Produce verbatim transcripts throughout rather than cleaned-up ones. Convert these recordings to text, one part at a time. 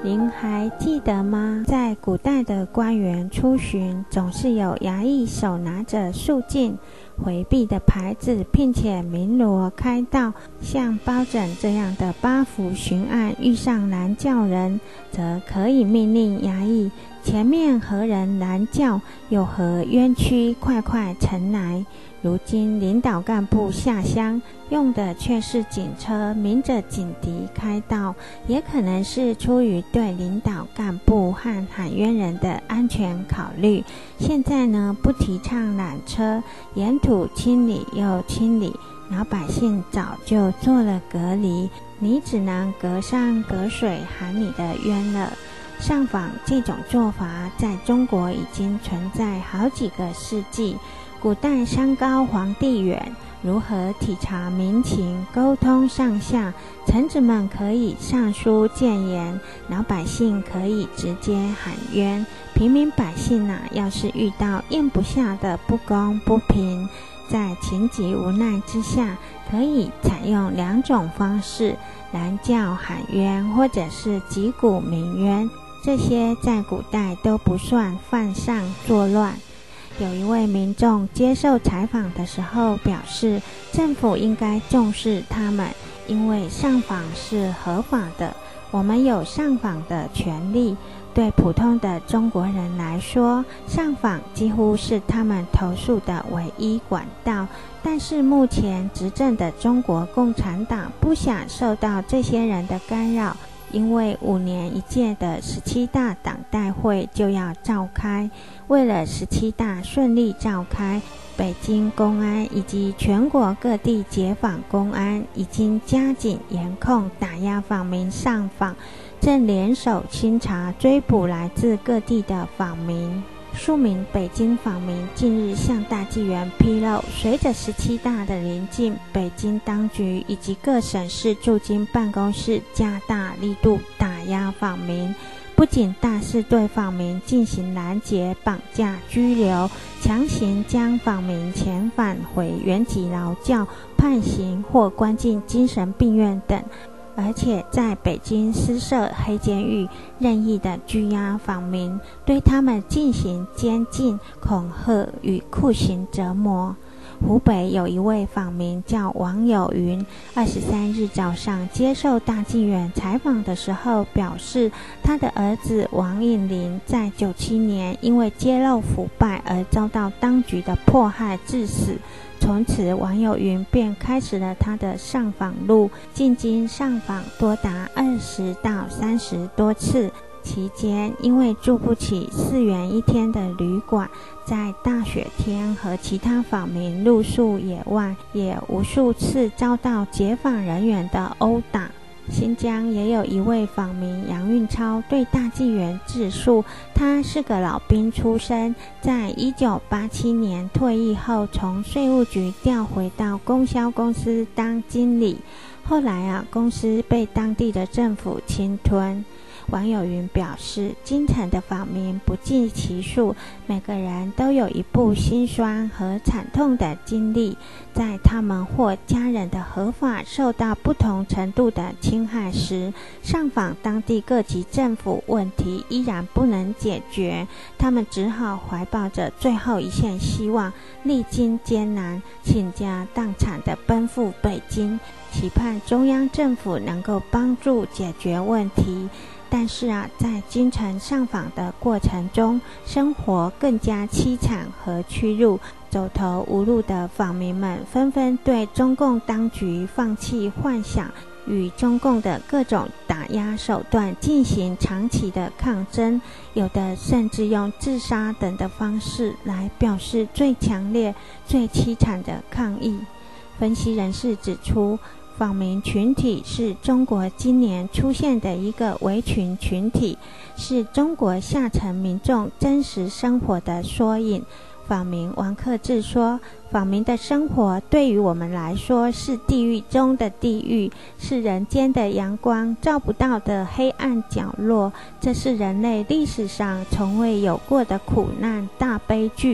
您还记得吗？在古代的官员出巡，总是有衙役手拿着肃静回避的牌子，并且鸣锣开道。像包拯这样的八府巡案遇上拦轿人，则可以命令衙役前面何人拦轿，有何冤屈，快快呈来。如今领导干部下乡用的却是警车，鸣着警笛开道，也可能是出于对领导干部和喊冤人的安全考虑。现在呢，不提倡缆车，沿途清理又清理，老百姓早就做了隔离，你只能隔山隔水喊你的冤了。上访这种做法在中国已经存在好几个世纪。古代山高皇帝远，如何体察民情，沟通上下？臣子们可以上书谏言，老百姓可以直接喊冤。平民百姓啊，要是遇到咽不下的不公不平，在情急无奈之下，可以采用两种方式：拦轿喊冤，或者是击鼓鸣冤。这些在古代都不算犯上作乱。有一位民众接受采访的时候表示，政府应该重视他们，因为上访是合法的，我们有上访的权利。对普通的中国人来说，上访几乎是他们投诉的唯一管道。但是目前执政的中国共产党不想受到这些人的干扰，因为五年一届的十七大党代会就要召开，为了十七大顺利召开，北京公安以及全国各地解放公安已经加紧严控打压访民上访，正联手清查追捕来自各地的访民。数名北京访民近日向大纪元披露，随着十七大的临近，北京当局以及各省市驻京办公室加大力度打压访民，不仅大肆对访民进行拦截、绑架、拘留，强行将访民遣返回原籍劳教、判刑或关进精神病院等，而且在北京私设黑监狱，任意的拘押访民，对他们进行监禁、恐吓与酷刑折磨。湖北有一位访民叫王有云，二十三日早上接受大纪元采访的时候表示，他的儿子王应麟在九七年因为揭露腐败而遭到当局的迫害致死。从此王有云便开始了他的上访路，进京上访多达二十到三十多次。期间因为住不起四元一天的旅馆，在大雪天和其他访民露宿野外，也无数次遭到解放人员的殴打。新疆也有一位访民杨运超对大纪元自述，他是个老兵出身，在一九八七年退役后从税务局调回到供销公司当经理，后来啊公司被当地的政府侵吞。王有云表示，京城的访民不计其数，每个人都有一部辛酸和惨痛的经历，在他们或家人的合法受到不同程度的侵害时，上访当地各级政府，问题依然不能解决，他们只好怀抱着最后一线希望，历经艰难，倾家荡产地奔赴北京，期盼中央政府能够帮助解决问题。但是啊，在京城上访的过程中，生活更加凄惨和屈辱，走投无路的访民们纷纷对中共当局放弃幻想，与中共的各种打压手段进行长期的抗争，有的甚至用自杀等的方式来表示最强烈、最凄惨的抗议。分析人士指出，访民群体是中国今年出现的一个围群群体，是中国下层民众真实生活的缩影。访民王克志说，访民的生活对于我们来说是地狱中的地狱，是人间的阳光照不到的黑暗角落，这是人类历史上从未有过的苦难大悲剧。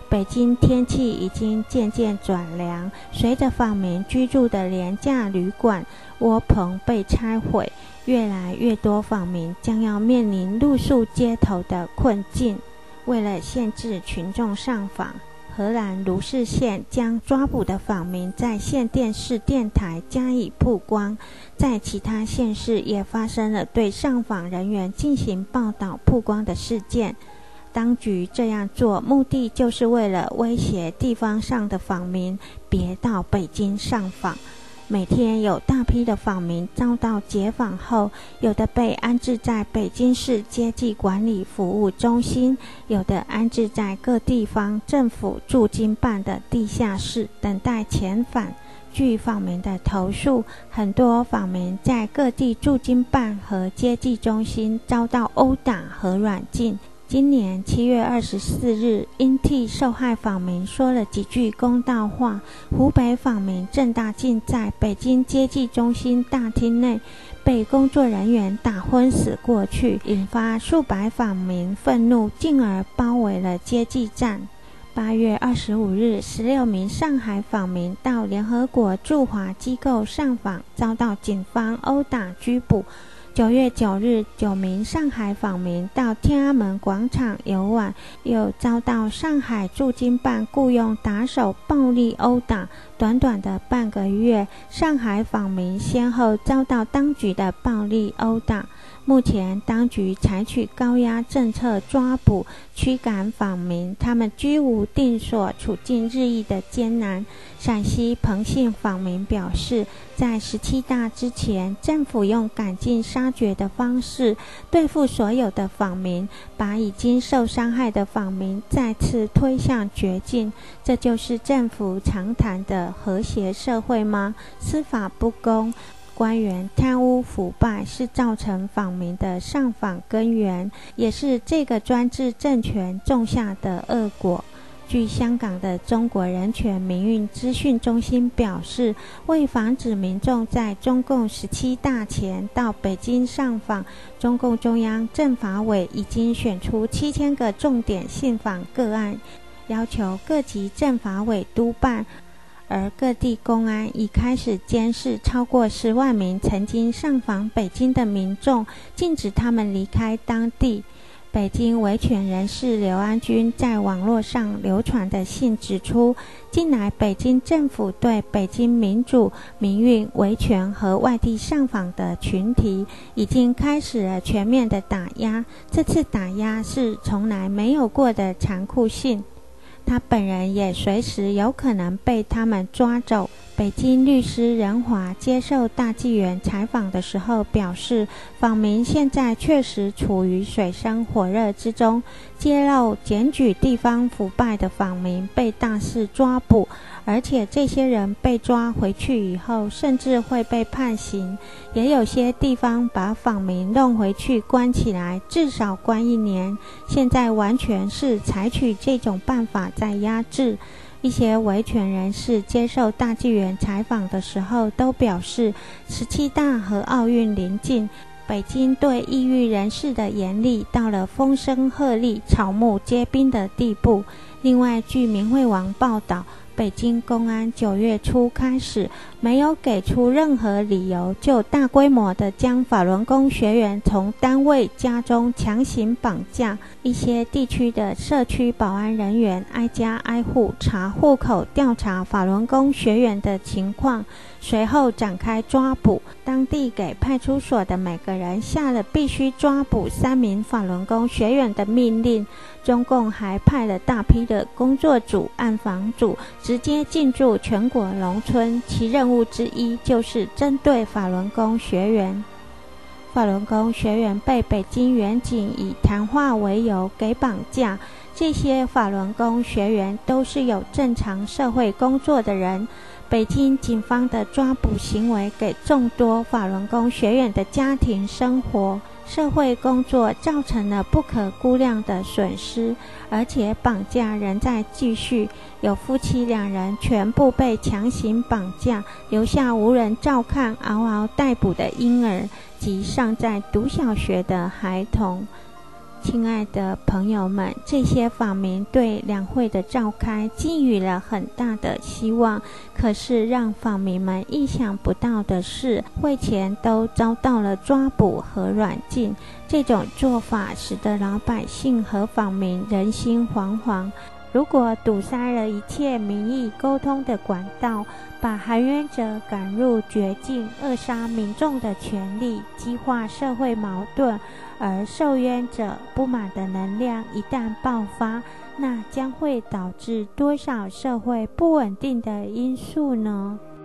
北京天气已经渐渐转凉，随着访民居住的廉价旅馆、窝棚被拆毁，越来越多访民将要面临露宿街头的困境。为了限制群众上访，荷兰卢氏县将抓捕的访民在县电视电台加以曝光，在其他县市也发生了对上访人员进行报道曝光的事件。当局这样做，目的就是为了威胁地方上的访民别到北京上访。每天有大批的访民遭到解访后，有的被安置在北京市接济管理服务中心，有的安置在各地方政府驻京办的地下室，等待遣返。据访民的投诉，很多访民在各地驻京办和接济中心遭到殴打和软禁。今年七月二十四日，因替受害访民说了几句公道话，湖北访民郑大进在北京接济中心大厅内被工作人员打昏死过去，引发数百访民愤怒，进而包围了接济站。八月二十五日，十六名上海访民到联合国驻华机构上访，遭到警方殴打拘捕。九月九日，九名上海访民到天安门广场游玩，又遭到上海驻京办雇用打手暴力殴打。短短的半个月，上海访民先后遭到当局的暴力殴打。目前，当局采取高压政策抓捕、驱赶访民，他们居无定所，处境日益的艰难。陕西彭姓访民表示，在十七大之前，政府用赶尽杀绝的方式对付所有的访民，把已经受伤害的访民再次推向绝境。这就是政府常谈的和谐社会吗？司法不公、官员贪污腐败是造成访民的上访根源，也是这个专制政权种下的恶果。据香港的中国人权民运资讯中心表示，为防止民众在中共十七大前到北京上访，中共中央政法委已经选出七千个重点信访个案，要求各级政法委督办。而各地公安已开始监视超过十万名曾经上访北京的民众，禁止他们离开当地。北京维权人士刘安军在网络上流传的信指出，近来北京政府对北京民主、民运、维权和外地上访的群体已经开始了全面的打压，这次打压是从来没有过的残酷性。他本人也随时有可能被他们抓走。北京律师任华接受大纪元采访的时候表示，访民现在确实处于水深火热之中，揭露检举地方腐败的访民被大肆抓捕，而且这些人被抓回去以后甚至会被判刑，也有些地方把访民弄回去关起来，至少关一年。现在完全是采取这种办法在压制。一些维权人士接受大纪元采访的时候都表示，十七大和奥运临近，北京对异域人士的严厉到了风声鹤唳、草木皆兵的地步。另外，据明慧网报道，北京公安九月初开始没有给出任何理由，就大规模的将法轮功学员从单位家中强行绑架。一些地区的社区保安人员挨家挨户查户口，调查法轮功学员的情况，随后展开抓捕。当地给派出所的每个人下了必须抓捕三名法轮功学员的命令。中共还派了大批的工作组、暗访组直接进驻全国农村，其任务之一就是针对法轮功学员。法轮功学员被北京远警以谈话为由给绑架，这些法轮功学员都是有正常社会工作的人。北京警方的抓捕行为给众多法轮功学员的家庭生活、社会工作造成了不可估量的损失，而且绑架仍在继续。有夫妻两人全部被强行绑架，留下无人照看、嗷嗷待哺的婴儿及尚在读小学的孩童。 亲爱的朋友们，这些访民对两会的召开寄予了很大的希望，可是让访民们意想不到的是，会前都遭到了抓捕和软禁。这种做法使得老百姓和访民人心惶惶。如果堵塞了一切民意沟通的管道，把含冤者赶入绝境，扼杀民众的权利，激化社会矛盾，而受冤者不满的能量一旦爆发，那将会导致多少社会不稳定的因素呢？